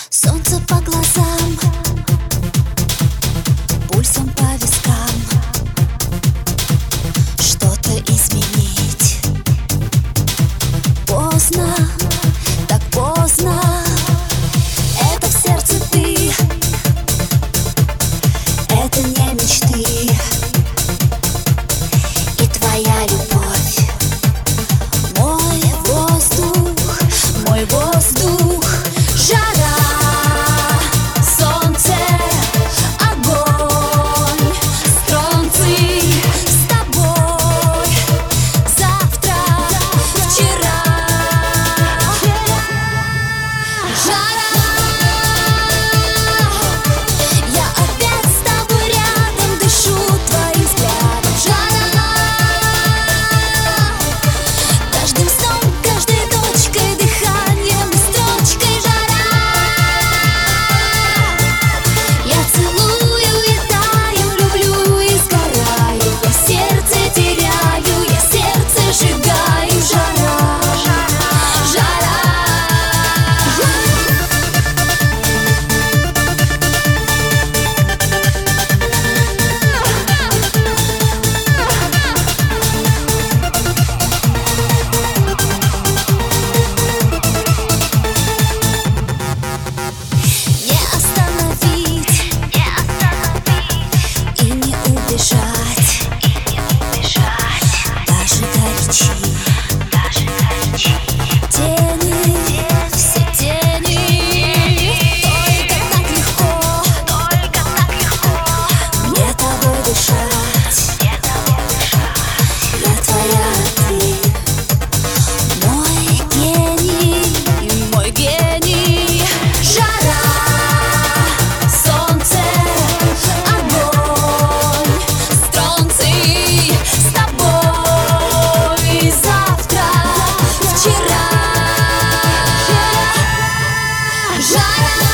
Солнце по глазам, пульсом по вискам. Что-то изменить поздно, так поздно. Это в сердце ты, это не мечты. И твоя любовь, мой воздух, мой воздух. Жара, солнце, огонь, стронций с тобой. Завтра, вчера. Жара, я опять с тобой рядом, дышу твоим взглядом. Жара, каждым сном, каждой точкой, дыханием и строчкой. Жара, я целую и таю, люблю и сгораю. Я сердце теряю, я сердце сжигаю. Жара, жара, не остановить и не убежать, даже горячи. Тени, все тени, только так легко мне тобой дышать. Я твоя, ты мой гений, мой гений. Жара, солнце, огонь, стронций с тобой. Завтра, вчера. Жара.